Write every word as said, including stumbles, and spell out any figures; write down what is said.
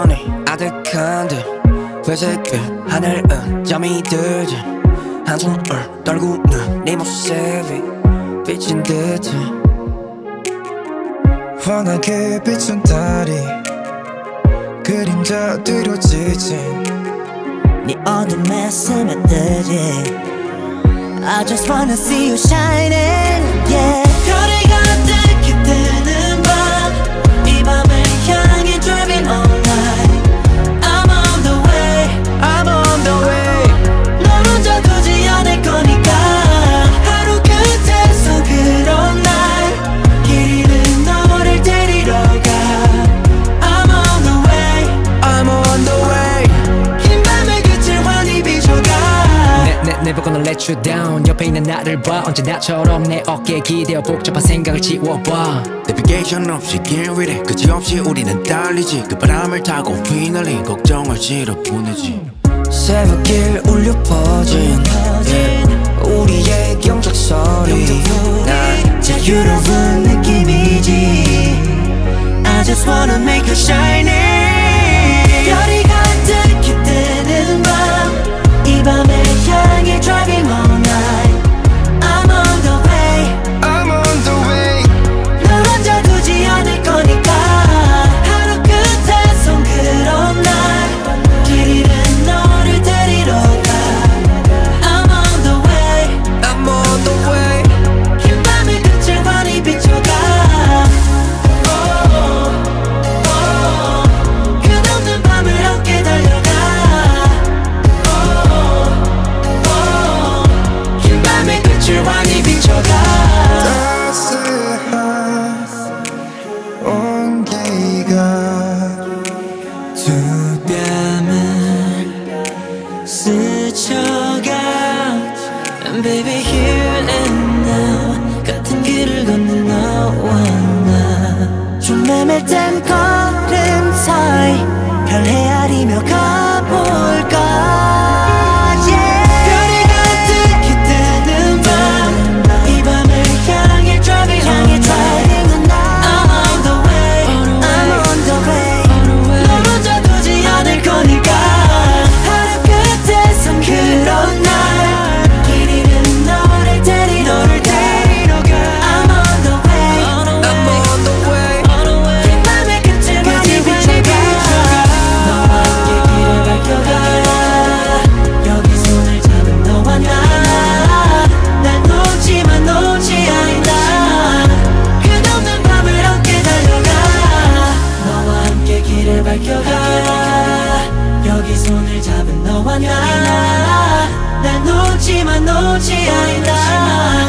눈이 아득한데 회색빛 하늘은 잠이 들지 한숨을 떨구는 네 모습이 비친 듯해 환하게 비춘 달이 그림자 뒤로 지친 네 어둠에 스며들지 I just wanna see you shining, yeah. 별이 가득히 뜨는 밤 이 밤을 향해 driving all night I'm on the way, I'm on the way 널 혼자 두지 않을 거니까 하루 끝에서 그런 날 길 잃은 너를 데리러 가 I'm on the way, I'm on the way 긴 밤의 끝을 환히 비춰가 Never gonna let you down 옆에 있는 나를 봐 언제나처럼 내 어깨에 기대어 복잡한 생각을 지워봐 내비게이션 없이 길 위래 끝이없이 우리는 달리지 그 바람을 타고 휘날린 걱정을 실어 보내지 새벽길 울려 퍼진 yeah. 우리의 경적 소리 난 자유로운 느낌이지 I just wanna make you shining 별이 가득히 뜨는 밤 이 밤을 향해 driving all night I'm on the way I'm on the way 널 혼자 두지 않을 거니까 하루 끝에선 그런 날 길 잃은 너를 데리러 가 I'm on the way I'm on the way 긴 밤의 끝을 환히 비춰가 oh, oh, 끝없는 밤을 함께 달려가 환히 비춰가 따스한 온기가 두 뺨을 스쳐가 And baby here and now 같은 길을 걷는 너와 나 좀 메말된 걸음 사이 별 헤아리며 가볼까 여기 손을 잡은 너와 나 날 놓지만 놓지 않는다